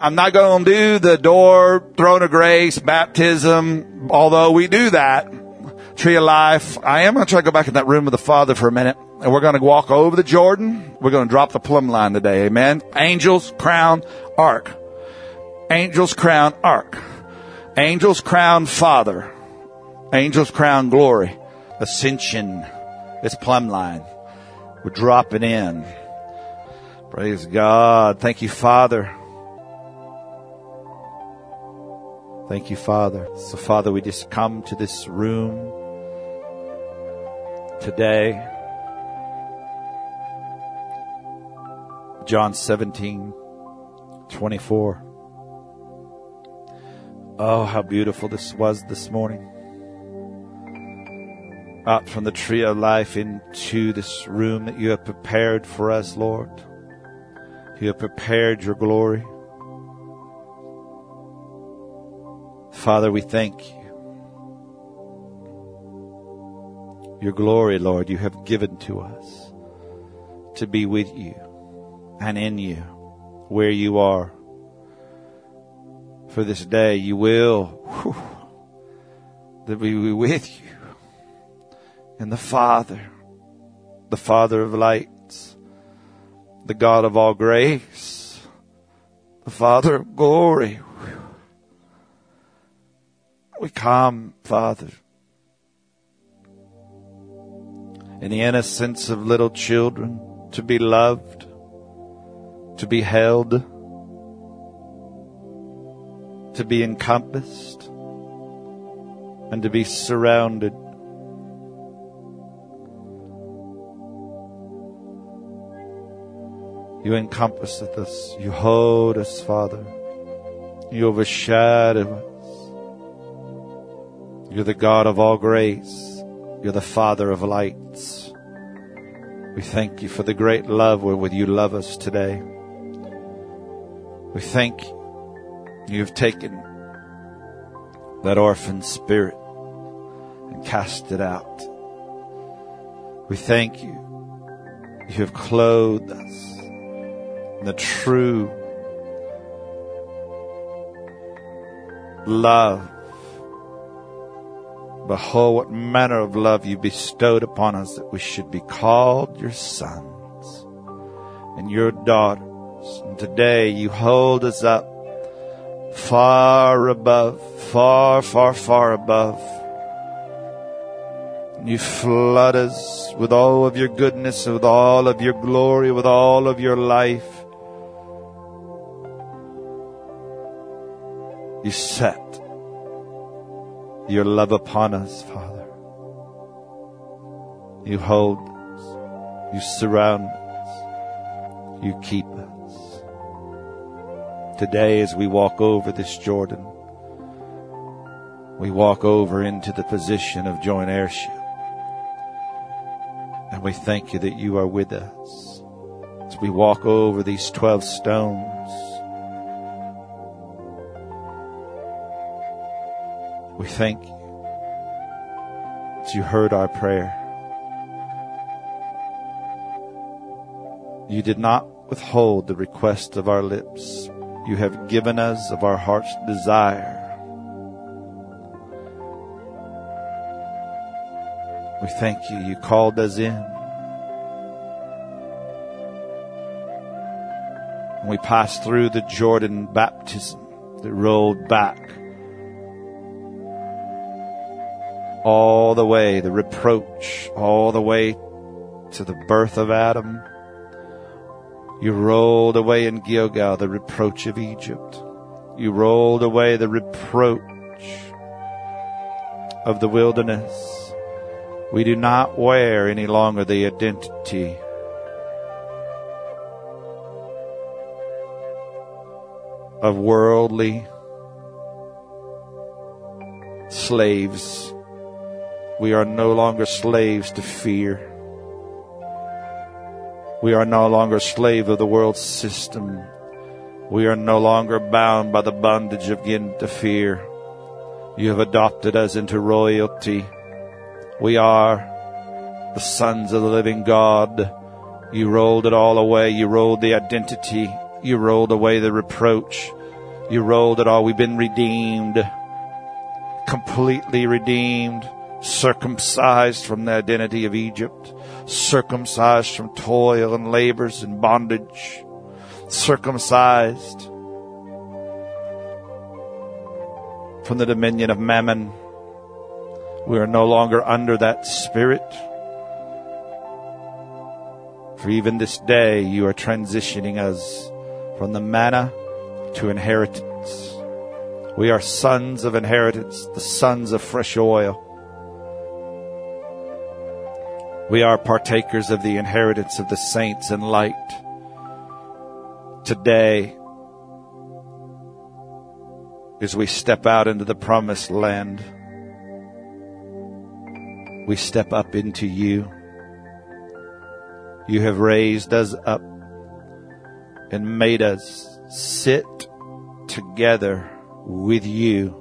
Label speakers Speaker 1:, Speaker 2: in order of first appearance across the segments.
Speaker 1: I'm not going to do the door, throne of grace, baptism, although we do that. Tree of life. I am going to try to go back in that room with the Father for a minute. And we're going to walk over the Jordan. We're going to drop the plumb line today. Amen. Angels, crown, ark. Angels, crown, ark. Angels, crown, Father. Angels, crown, glory. Ascension. It's plumb line. We're dropping in. Praise God. Thank you, Father. Thank you, Father. So, Father, we just come to this room today. John 17:24. Oh, how beautiful this was this morning. Out from the tree of life into this room that you have prepared for us, Lord. You have prepared your glory. Father, we thank you. Your glory, Lord, you have given to us to be with you and in you, where you are. For this day, you will that we be with you. And the Father of lights, the God of all grace, the Father of glory. We come, Father, in the innocence of little children, to be loved, to be held, to be encompassed, and to be surrounded. You encompass us. You hold us, Father. You overshadow us. You're the God of all grace. You're the Father of lights. We thank you for the great love wherewith you love us today. We thank you. You've taken that orphan spirit and cast it out. We thank you. You have clothed us in the true love. Behold, what manner of love you bestowed upon us, that we should be called your sons and your daughters. And today you hold us up far above, far, far, far above. And you flood us with all of your goodness, with all of your glory, with all of your life. You set your love upon us, Father. You hold us. You surround us. You keep us. Today, as we walk over this Jordan, we walk over into the position of joint heirship. And we thank you that you are with us. As we walk over these 12 stones, we thank you that you heard our prayer. You did not withhold the request of our lips. You have given us of our heart's desire. We thank you. You called us in. And we passed through the Jordan baptism that rolled back all the way, the reproach, all the way to the birth of Adam. You rolled away in Gilgal the reproach of Egypt. You rolled away the reproach of the wilderness. We do not wear any longer the identity of worldly slaves. We are no longer slaves to fear. We are no longer slave of the world system. We are no longer bound by the bondage of again to fear. You have adopted us into royalty. We are the sons of the living God. You rolled it all away. You rolled the identity. You rolled away the reproach. You rolled it all. We've been redeemed, completely redeemed, circumcised from the identity of Egypt, circumcised from toil and labors and bondage, circumcised from the dominion of Mammon. We are no longer under that spirit. For even this day, you are transitioning us from the manna to inheritance. We are sons of inheritance, the sons of fresh oil. We are partakers of the inheritance of the saints in light. Today, as we step out into the promised land, we step up into you. You have raised us up and made us sit together with you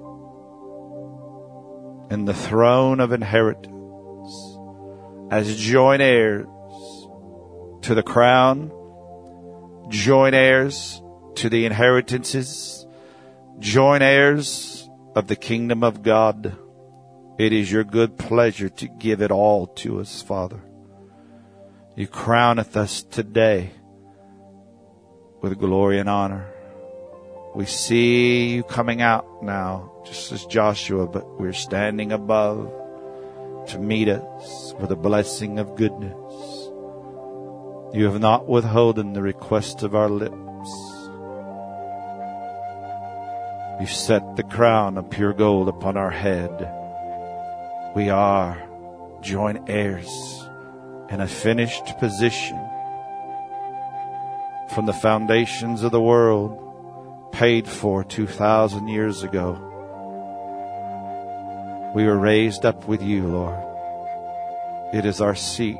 Speaker 1: in the throne of inheritance as joint heirs to the crown, joint heirs to the inheritances, joint heirs of the kingdom of God. It is your good pleasure to give it all to us, Father. You crowneth us today with glory and honor. We see you coming out now, just as Joshua, but we're standing above to meet us with a blessing of goodness. You have not withholden the request of our lips. You set the crown of pure gold upon our head. We are joint heirs in a finished position from the foundations of the world, paid for 2,000 years ago. We were raised up with you, Lord. It is our seat.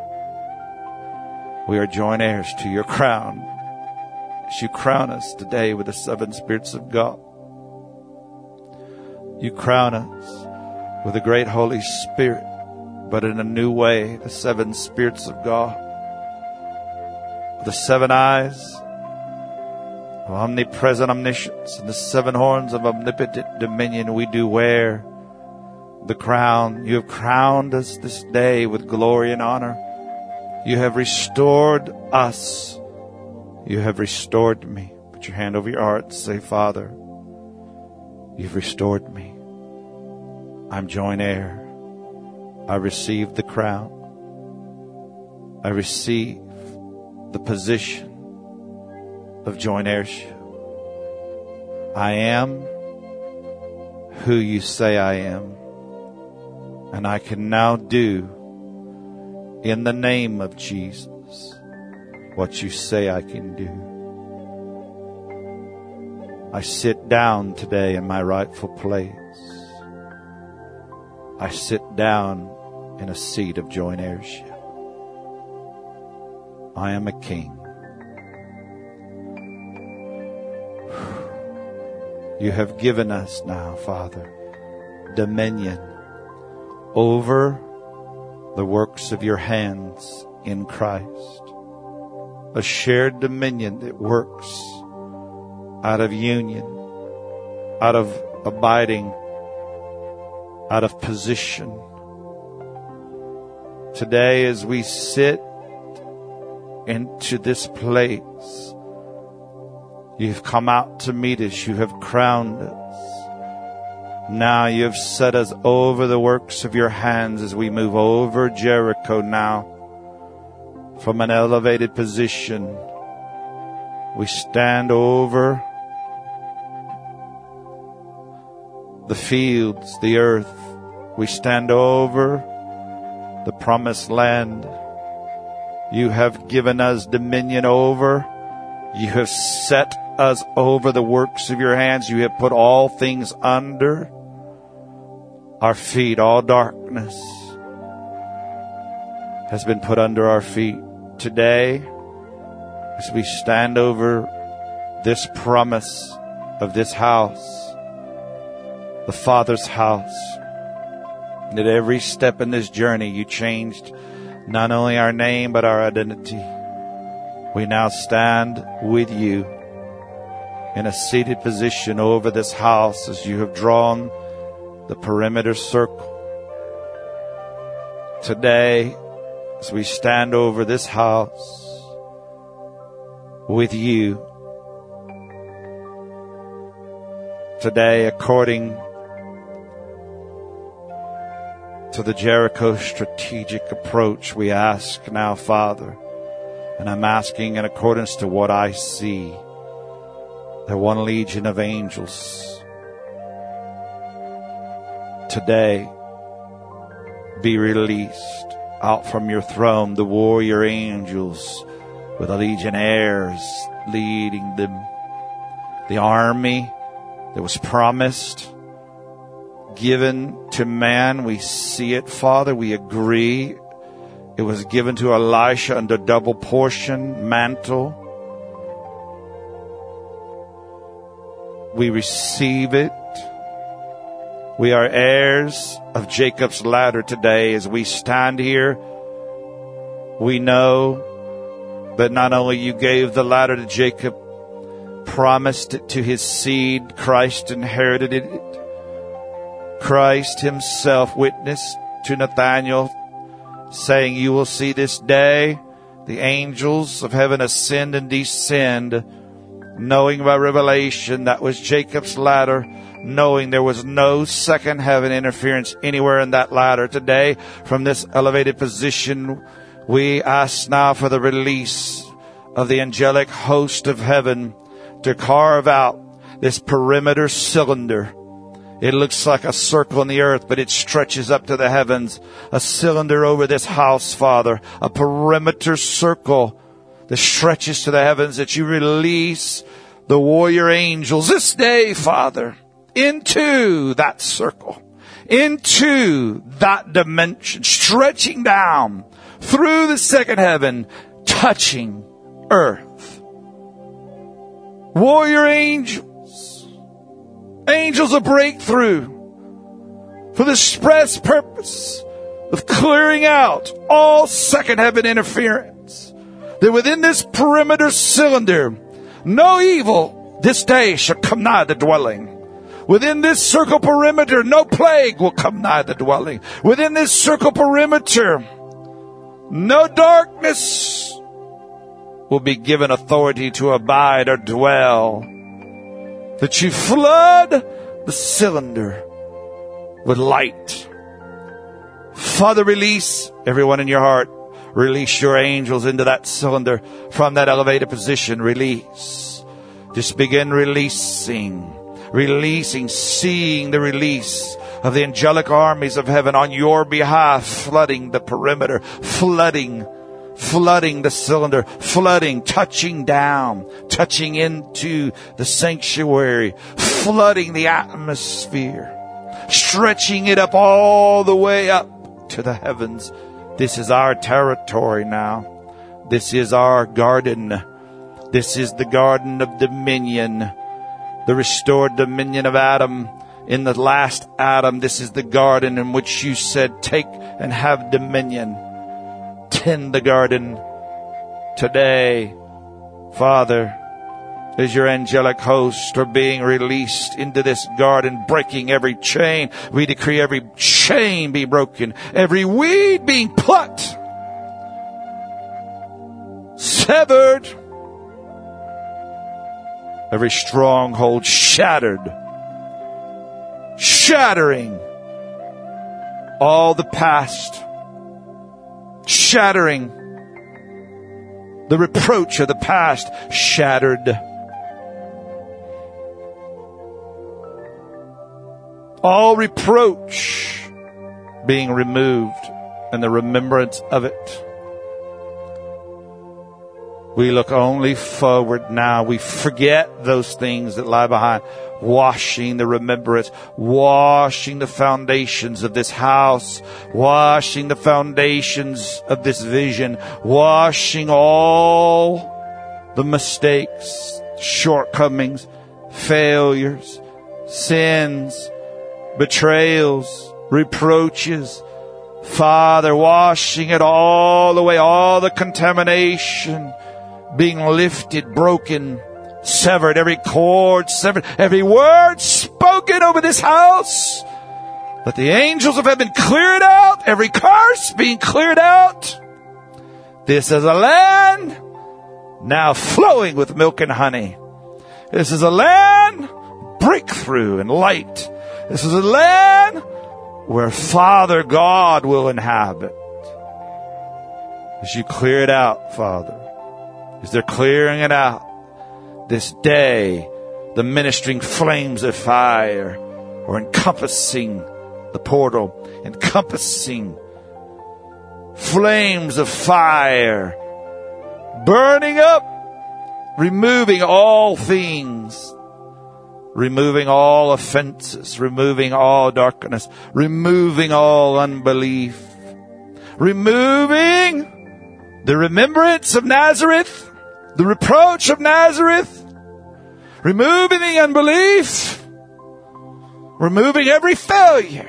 Speaker 1: We are joint heirs to your crown, as you crown us today with the seven spirits of God. You crown us with the great Holy Spirit, but in a new way, the seven spirits of God. The seven eyes of omnipresent omniscience and the seven horns of omnipotent dominion, we do wear the crown. You have crowned us this day with glory and honor. You have restored us. You have restored me. Put your hand over your heart and say, Father, you've restored me. I'm joint heir. I receive the crown. I receive the position of joint heirship. I am who you say I am. And I can now do in the name of Jesus what you say I can do. I sit down today in my rightful place. I sit down in a seat of joint heirship. I am a king. You have given us now, Father, dominion over the works of your hands in Christ. A shared dominion that works out of union, out of abiding, out of position. Today, as we sit into this place, you've come out to meet us. You have crowned us. Now you have set us over the works of your hands as we move over Jericho now. From an elevated position, we stand over the fields, the earth. We stand over the promised land. You have given us dominion over. You have set us over the works of your hands. You have put all things under our feet. All darkness has been put under our feet. Today, as we stand over this promise of this house, the Father's house, and at every step in this journey, you changed not only our name, but our identity. We now stand with you in a seated position over this house as you have drawn the perimeter circle. Today, as we stand over this house with you, today, according to the Jericho strategic approach, we ask now, Father, and I'm asking in accordance to what I see, that one legion of angels today be released out from your throne, the warrior angels with the legionnaires leading them. The army that was promised, given to man, we see it, Father. We agree. It was given to Elisha under double portion mantle. We receive it. We are heirs of Jacob's ladder today. As we stand here, we know that not only you gave the ladder to Jacob, promised it to his seed, Christ inherited it. Christ himself witnessed to Nathanael, saying, you will see this day the angels of heaven ascend and descend, knowing by revelation that was Jacob's ladder, knowing there was no second heaven interference anywhere in that ladder. Today, from this elevated position, we ask now for the release of the angelic host of heaven to carve out this perimeter cylinder. It looks like a circle in the earth, but it stretches up to the heavens. A cylinder over this house, Father. A perimeter circle that stretches to the heavens, that you release the warrior angels this day, Father, into that circle, into that dimension, stretching down through the second heaven, touching earth. Warrior angels, angels of breakthrough, for the express purpose of clearing out all second heaven interference, that within this perimeter cylinder, no evil this day shall come nigh the dwelling. Within this circle perimeter, no plague will come nigh the dwelling. Within this circle perimeter, no darkness will be given authority to abide or dwell. That you flood the cylinder with light. Father, release everyone in your heart. Release your angels into that cylinder from that elevated position. Release. Just begin releasing, seeing the release of the angelic armies of heaven on your behalf, flooding the perimeter, flooding the cylinder, touching down, touching into the sanctuary, flooding the atmosphere, stretching it up all the way up to the heavens. This is our territory now. This is our garden. This is the garden of dominion, the restored dominion of Adam. In the last Adam, this is the garden in which you said, take and have dominion. Tend the garden. Today, Father, as your angelic hosts are being released into this garden, breaking every chain, we decree every chain be broken, every weed being plucked, severed, every stronghold shattered, shattering all the past, shattering the reproach of the past, shattered. All reproach being removed and the remembrance of it. We look only forward now. We forget those things that lie behind. Washing the remembrance, washing the foundations of this house, washing the foundations of this vision, washing all the mistakes, shortcomings, failures, sins, betrayals, reproaches. Father, washing it all away, all the contamination being lifted, broken, severed, every cord severed, every word spoken over this house. Let the angels of heaven clear it out, every curse being cleared out. This is a land now flowing with milk and honey. This is a land breakthrough and light. This is a land where Father God will inhabit. As you clear it out, Father, as they're clearing it out this day, the ministering flames of fire are encompassing the portal, encompassing flames of fire, burning up, removing all things, removing all offenses, removing all darkness, removing all unbelief, removing the remembrance of Nazareth, the reproach of Nazareth, removing the unbelief, removing every failure,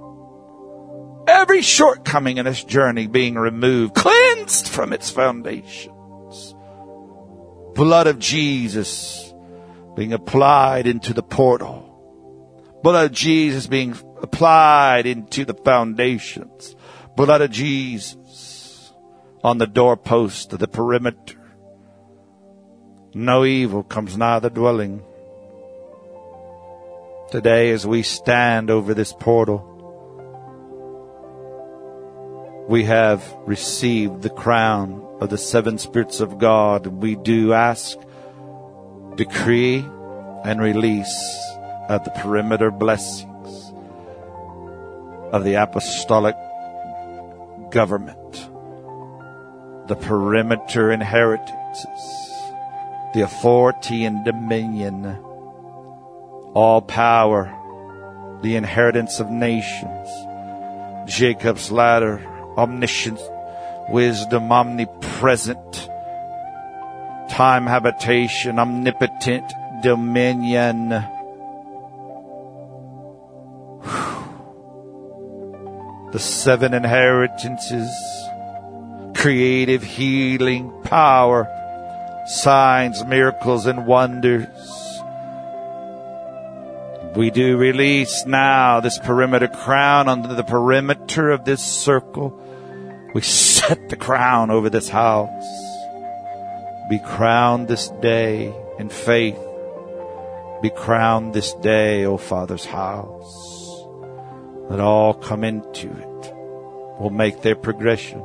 Speaker 1: every shortcoming in this journey being removed, cleansed from its foundations. Blood of Jesus being applied into the portal. Blood of Jesus being applied into the foundations. Blood of Jesus on the doorpost of the perimeter. No evil comes nigh the dwelling. Today, as we stand over this portal, we have received the crown of the seven spirits of God. We do ask, decree, and release of the perimeter blessings of the apostolic government, the perimeter inheritances, the authority and dominion, all power, the inheritance of nations, Jacob's ladder, omniscience, wisdom, omnipresent, time, habitation, omnipotent, dominion. The seven inheritances, creative, healing, power, signs, miracles, and wonders. We do release now this perimeter crown under the perimeter of this circle. We set the crown over this house. Be crowned this day in faith. Be crowned this day, O Father's house. Let all come into it. Will make their progression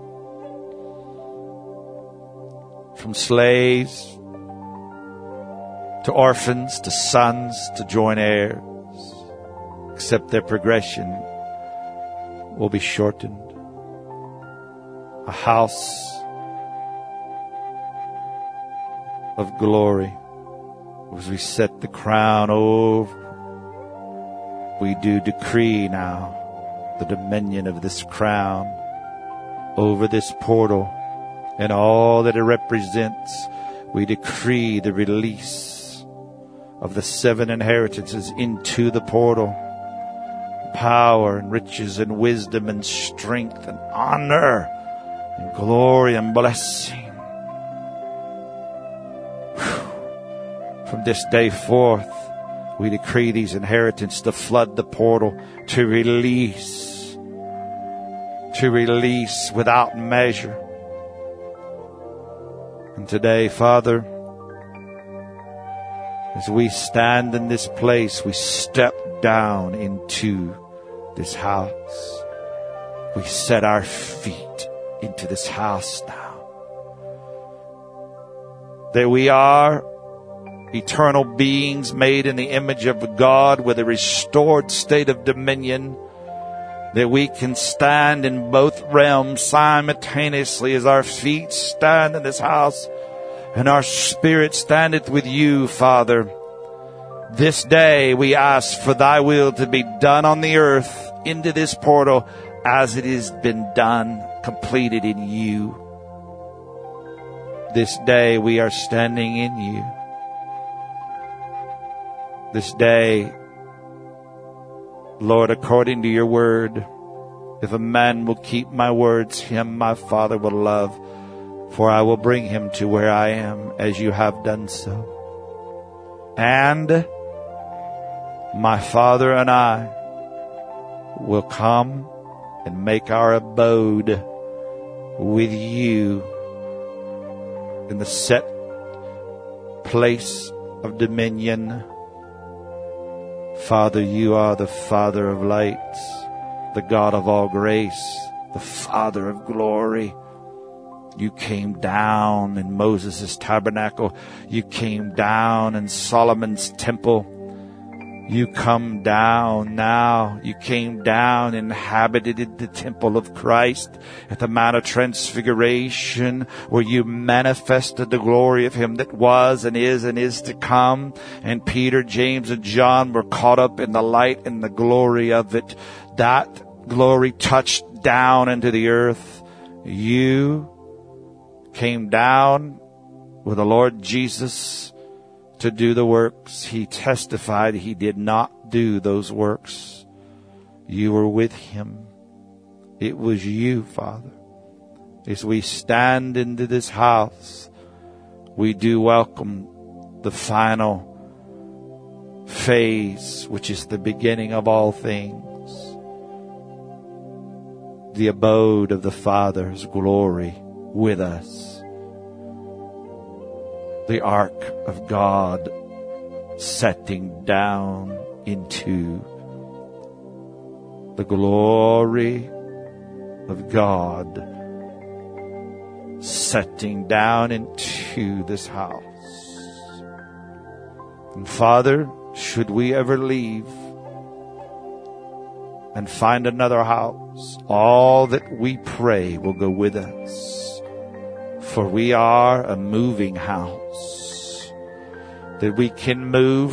Speaker 1: from slaves to orphans to sons to joint heirs. Except their progression will be shortened. A house of glory. As we set the crown over, we do decree now the dominion of this crown over this portal and all that it represents. We decree the release of the seven inheritances into the portal. Power and riches and wisdom and strength and honor and glory and blessing. From this day forth, we decree these inheritance to flood the portal, to release without measure. And today, Father, as we stand in this place, we step down into this house. We set our feet into this house now. That we are eternal beings made in the image of God with a restored state of dominion, that we can stand in both realms simultaneously as our feet stand in this house and our spirit standeth with you, Father. This day we ask for thy will to be done on the earth into this portal as it has been done, completed in you. This day we are standing in you. This day, Lord, according to your word, if a man will keep my words, him my Father will love, for I will bring him to where I am, as you have done so. And my Father and I will come and make our abode with you in the set place of dominion. Father, you are the Father of lights, the God of all grace, the Father of glory. You came down in Moses' tabernacle. You came down in Solomon's temple. You come down now. You came down, inhabited the temple of Christ at the Mount of Transfiguration, where you manifested the glory of him that was and is to come. And Peter, James, and John were caught up in the light and the glory of it. That glory touched down into the earth. You came down with the Lord Jesus to do the works. He testified he did not do those works. You were with him. It was you, Father. As we stand into this house, we do welcome the final phase, which is the beginning of all things. The abode of the Father's glory with us. The ark of God setting down into the glory of God setting down into this house. And Father, should we ever leave and find another house, all that we pray will go with us. For we are a moving house, that we can move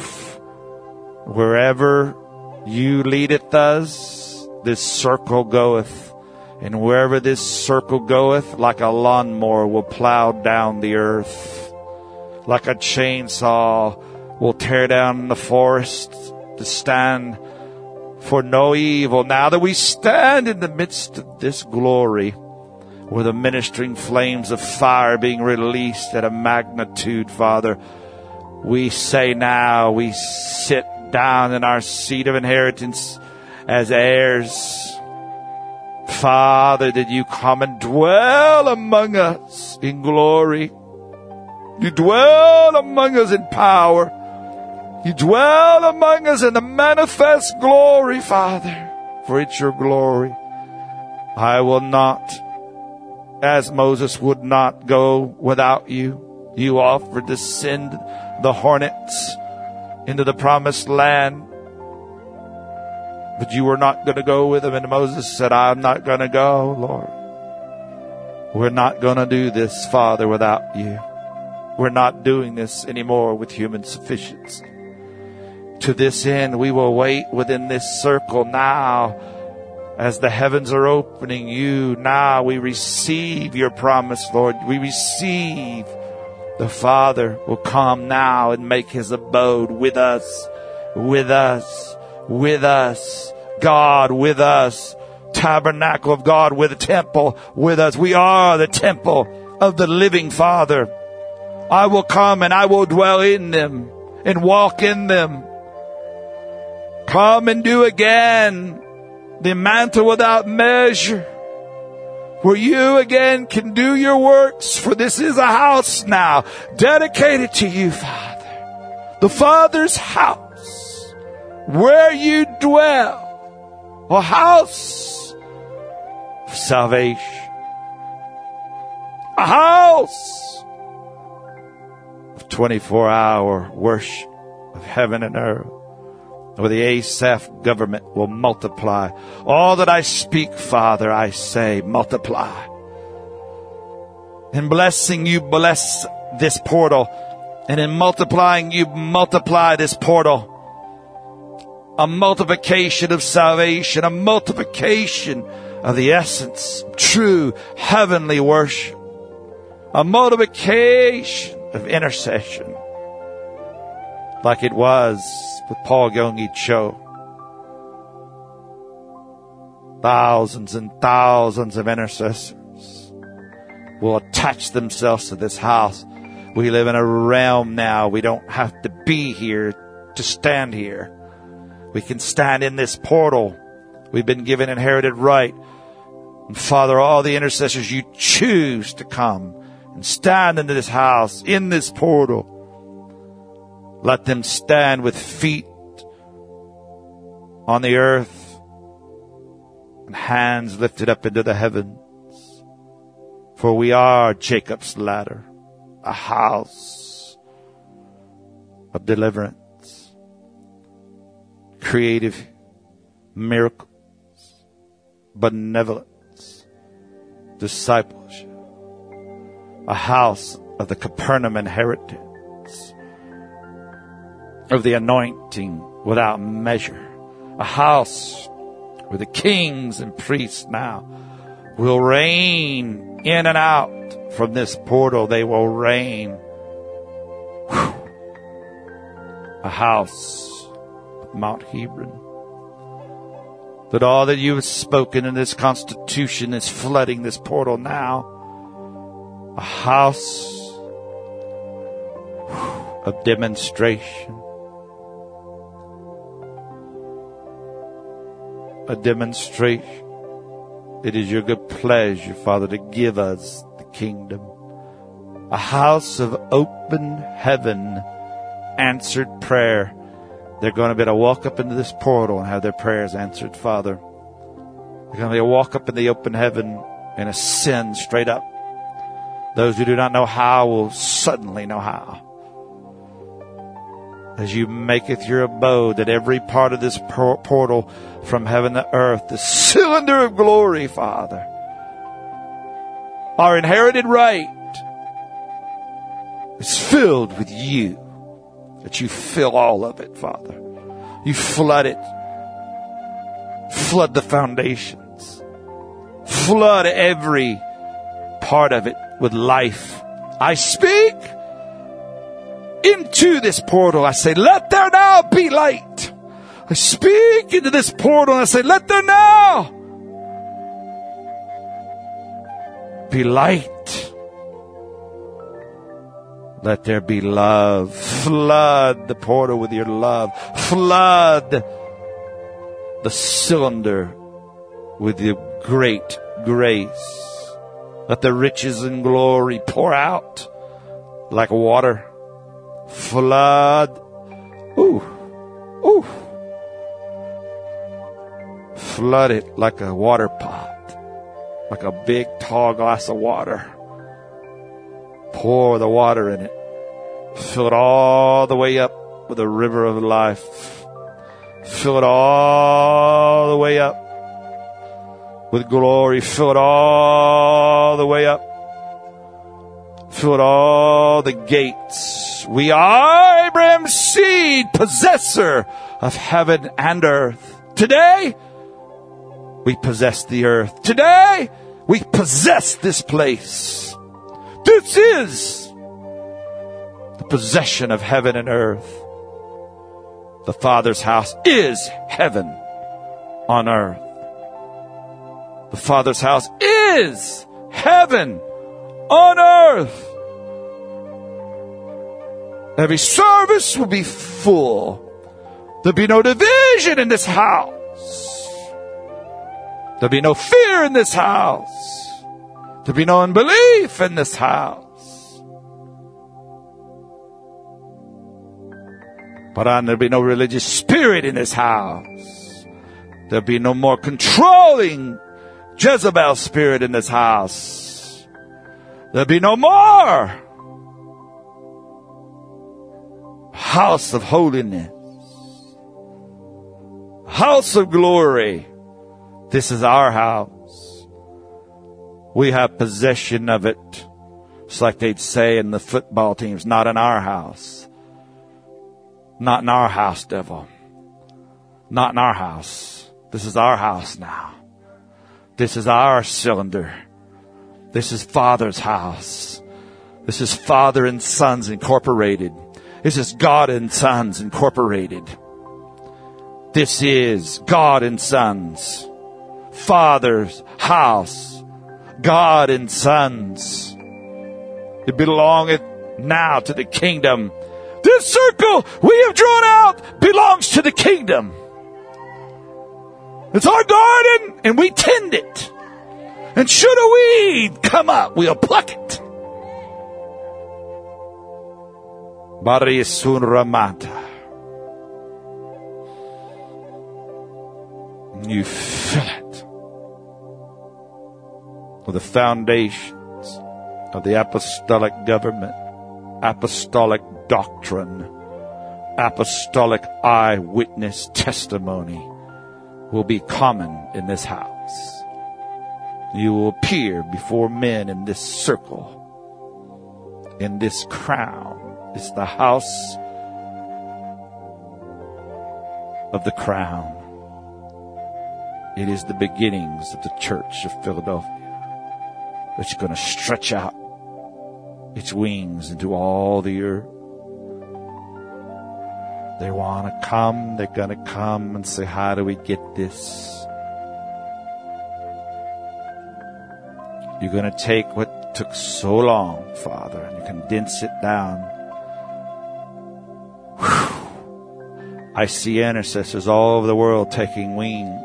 Speaker 1: wherever you leadeth us. This circle goeth, and wherever this circle goeth, like a lawnmower will plow down the earth, like a chainsaw will tear down the forest to stand for no evil. Now that we stand in the midst of this glory, with the ministering flames of fire being released at a magnitude, Father, we say now, we sit down in our seat of inheritance as heirs. Father, that you come and dwell among us in glory. You dwell among us in power. You dwell among us in the manifest glory, Father, for it's your glory. I will not, as Moses would not go without you. You offered to send the hornets into the promised land, but you were not going to go with them. And Moses said, I'm not going to go, Lord. We're not going to do this, Father, without you. We're not doing this anymore with human sufficiency. To this end, we will wait within this circle now. As the heavens are opening, you now, we receive your promise, Lord. We receive the Father will come now and make his abode with us, with us, with us. God with us. Tabernacle of God with a temple with us. We are the temple of the living Father. I will come and I will dwell in them and walk in them. Come and do again the mantle without measure, where you again can do your works. For this is a house now dedicated to you, Father. The Father's house, where you dwell. A house of salvation. A house of 24-hour worship of heaven and earth, where the Asaph government will multiply. All that I speak, Father, I say multiply. In blessing, you bless this portal. And in multiplying, you multiply this portal. A multiplication of salvation, a multiplication of the essence of true heavenly worship, a multiplication of intercession, like it was with Paul Yonggi Cho. Thousands and thousands of intercessors will attach themselves to this house. We live in a realm now. We don't have to be here, to stand here. We can stand in this portal. We've been given inherited right. And Father, all the intercessors you choose to come and stand into this house, in this portal, let them stand with feet on the earth and hands lifted up into the heavens. For we are Jacob's ladder, a house of deliverance, creative miracles, benevolence, discipleship, a house of the Capernaum inheritance, of the anointing without measure, a house where the kings and priests now will reign in and out from this portal. They will reign. Whew. A house of Mount Hebron. That all that you have spoken in this constitution is flooding this portal now. A house of demonstration. A demonstration. It is your good pleasure, Father, to give us the kingdom. A house of open heaven, answered prayer. They're going to be able to walk up into this portal and have their prayers answered, Father. They're going to be able to walk up in the open heaven and ascend straight up. Those who do not know how will suddenly know how. As you maketh your abode, that every part of this portal from heaven to earth, the cylinder of glory, Father, our inherited right is filled with you. That you fill all of it, Father. You flood it. Flood the foundations. Flood every part of it with life. I speak into this portal. I say, let there now be light. I speak into this portal and I say, let there now be light. Let there be love. Flood the portal with your love. Flood the cylinder with your great grace. Let the riches and glory pour out like water. Flood. Ooh. Ooh. Flood it like a water pot. Like a big tall glass of water. Pour the water in it. Fill it all the way up with a river of life. Fill it all the way up with glory. Fill it all the way up. Fill it all the gates. We are Abraham's seed, possessor of heaven and earth. Today, we possess the earth. Today, we possess this place. This is the possession of heaven and earth. The Father's house is heaven on earth. The Father's house is heaven on earth. Every service will be full. There'll be no division in this house. There'll be no fear in this house. There'll be no unbelief in this house. But there'll be no religious spirit in this house. There'll be no more controlling Jezebel spirit in this house. There'll be no more house of holiness. House of glory. This is our house. We have possession of it. It's like they'd say in the football teams, not in our house. Not in our house, devil. Not in our house. This is our house now. This is our cylinder. This is Father's house. This is Father and Sons Incorporated. This is God and Sons Incorporated. This is God and Sons. Father's house. God and Sons. It belongeth now to the kingdom This circle we have drawn out belongs to the kingdom. It's our garden, and we tend it. And should a weed come up, we'll pluck it. Barisun Ramata. You fill it with the foundations of the apostolic government, apostolic doctrine, apostolic eyewitness testimony will be common in this house. You will appear before men in this circle, in this crown. It's the house of the crown. It is the beginnings of the church of Philadelphia. It's going to stretch out its wings into all the earth. They want to come. They're going to come and say, how do we get this? You're going to take what took so long, Father, and you condense it down. Whew. I see intercessors all over the world taking wings.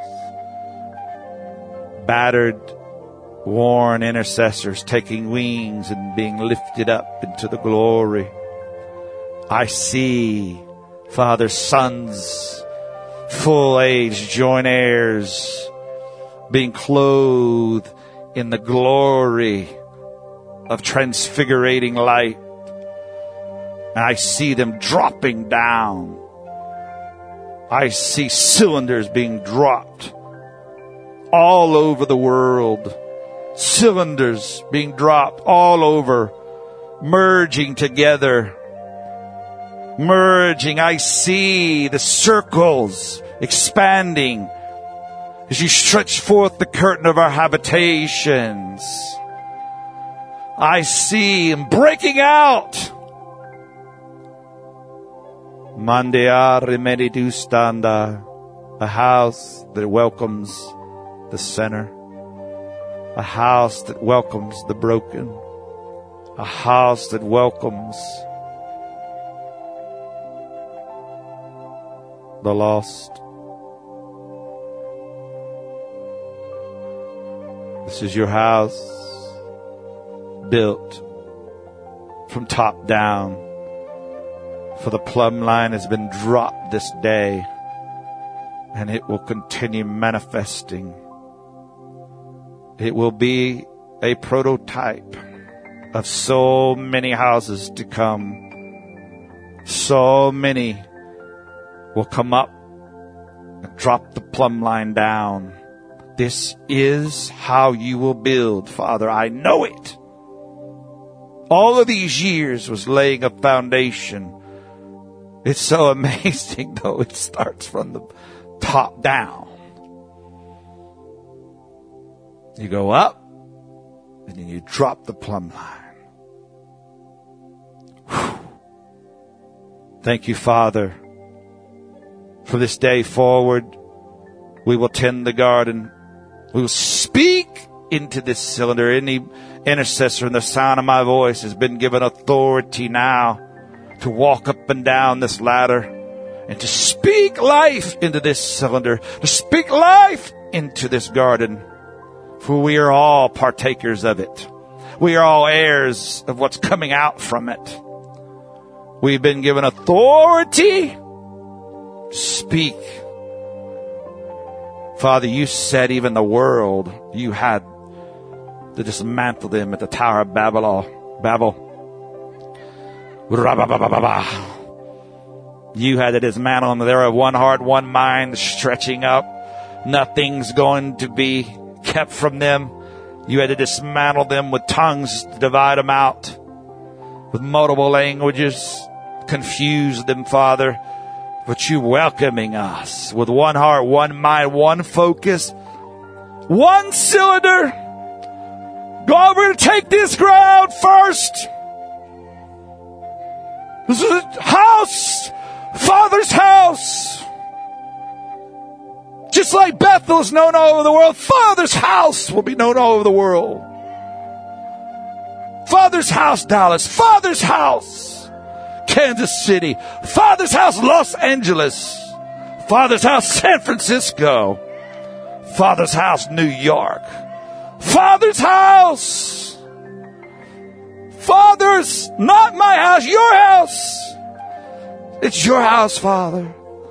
Speaker 1: Battered, worn intercessors taking wings and being lifted up into the glory. I see, Father, sons, full age, joint heirs, being clothed in the glory of transfigurating light. And I see them dropping down. I see cylinders being dropped all over the world. Cylinders being dropped all over, merging together. Merging. I see the circles expanding as you stretch forth the curtain of our habitations. I see them breaking out. Mandia remedidu standa, a house that welcomes the sinner, a house that welcomes the broken, a house that welcomes the lost. This is your house, built from top down, for the plumb line has been dropped this day, and it will continue manifesting. It will be a prototype of so many houses to come. So many will come up and drop the plumb line down. This is how you will build, Father. I know it. All of these years was laying a foundation. It's so amazing, though. It starts from the top down. You go up, and then you drop the plumb line. Whew. Thank you, Father. From this day forward, we will tend the garden. We will speak into this cylinder. Any intercessor in the sound of my voice has been given authority now to walk up and down this ladder and to speak life into this cylinder, to speak life into this garden. For we are all partakers of it. We are all heirs of what's coming out from it. We've been given authority to speak. Father, you said even the world, you had to dismantle them at the Tower of Babel. You had to dismantle them. They're of one heart, one mind, stretching up. Nothing's going to be kept from them. You had to dismantle them with tongues to divide them out, with multiple languages, confuse them, Father. But you welcoming us with one heart, one mind, one focus, one cylinder. God, we're going to take this ground first. This is a house, Father's house. Just like Bethel is known all over the world, Father's house will be known all over the world. Father's house, Dallas. Father's house. Kansas City. Father's house, Los Angeles. Father's house, San Francisco. Father's house, New York. Father's house. Father's, not my house, your house. It's your house, Father.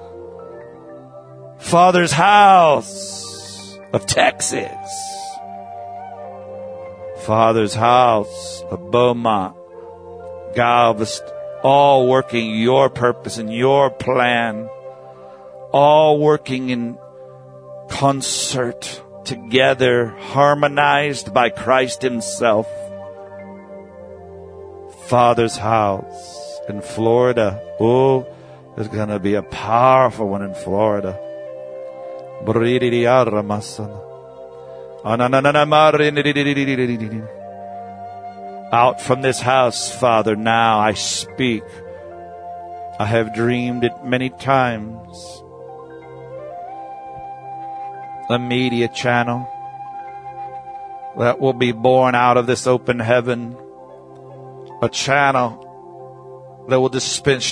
Speaker 1: Father's house of Texas. Father's house of Beaumont, Galveston, all working your purpose and your plan, all working in concert together, harmonized by Christ himself. Father's house in Florida. Oh, there's going to be a powerful one in Florida. Out from this house, Father, now I speak. I have dreamed it many times. A media channel that will be born out of this open heaven. A channel that will dispense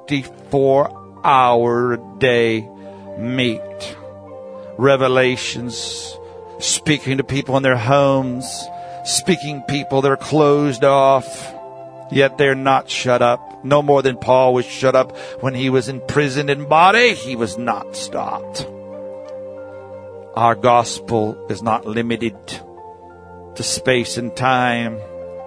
Speaker 1: 24-hour a day meat. Revelations, speaking to people in their homes, speaking people that are closed off, yet they're not shut up. No more than Paul was shut up when he was imprisoned in body. He was not stopped. Our gospel is not limited to space and time.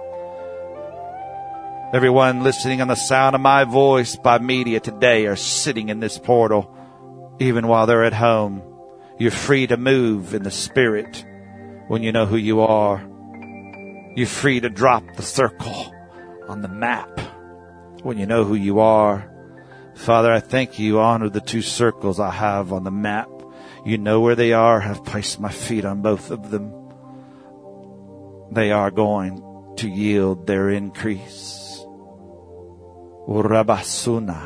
Speaker 1: Everyone listening on the sound of my voice by media today are sitting in this portal, even while they're at home. You're free to move in the Spirit when you know who you are. You're free to drop the circle on the map when you know who you are. Father, I thank you. Honor the two circles I have on the map. You know where they are. I've placed my feet on both of them. They are going to yield their increase. Urabasuna.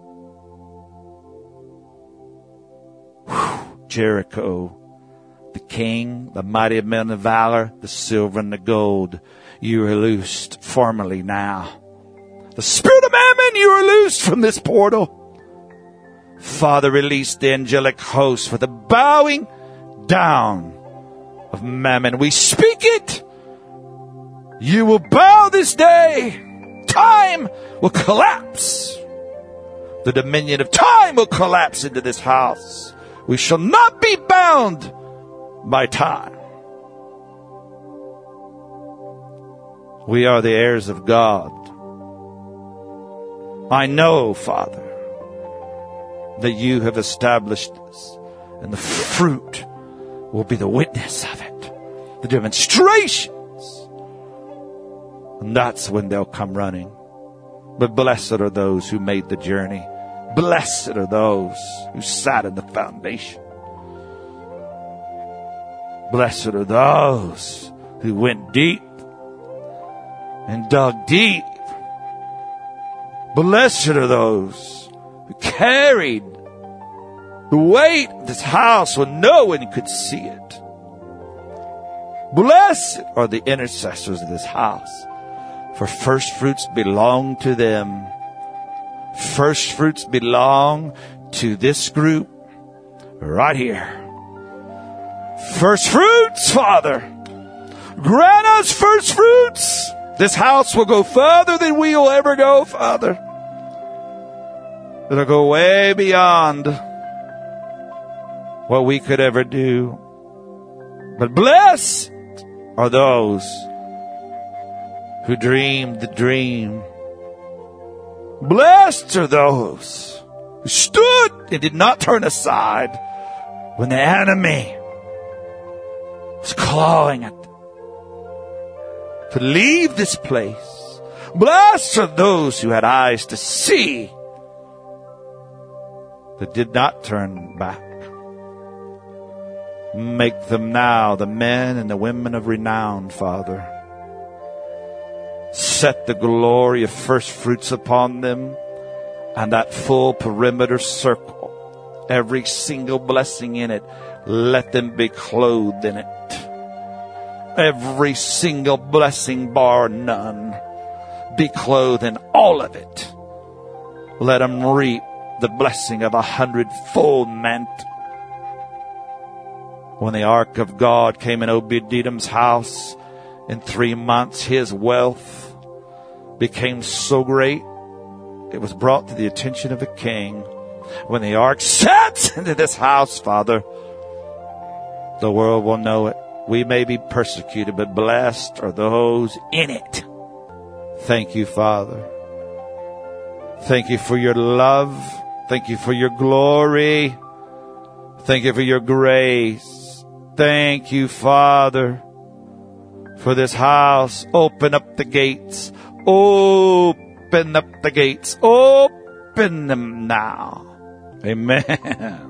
Speaker 1: Jericho, the king, the mighty men of valor, the silver and the gold, you are loosed formally now. The spirit of mammon, you are loosed from this portal. Father, release the angelic host for the bowing down of mammon. We speak it. You will bow this day. Time will collapse. The dominion of time will collapse into this house. We shall not be bound by time. We are the heirs of God. I know, Father, that you have established this, and the fruit will be the witness of it, the demonstrations. And that's when they'll come running. But blessed are those who made the journey. Blessed are those who sat in the foundation. Blessed are those who went deep and dug deep. Blessed are those who carried the weight of this house when no one could see it. Blessed are the intercessors of this house, for first fruits belong to them. First fruits belong to this group right here. First fruits, Father. Grant us first fruits. This house will go further than we will ever go, Father. It'll go way beyond what we could ever do. But blessed are those who dreamed the dream. Blessed are those who stood and did not turn aside when the enemy was clawing at them to leave this place. Blessed are those who had eyes to see that did not turn back. Make them now the men and the women of renown, Father. Set the glory of first fruits upon them and that full perimeter circle. Every single blessing in it, let them be clothed in it. Every single blessing, bar none, be clothed in all of it. let them reap the blessing of 100-fold meant. When the ark of God came in Obed-Edom's house, in 3 months his wealth became so great, it was brought to the attention of a king. When the ark sets into this house, Father, the world will know it. We may be persecuted, but blessed are those in it. Thank you, Father. Thank you for your love. Thank you for your glory. Thank you for your grace. Thank you, Father, for this house. Open up the gates. Open up the gates. Open them now. Amen.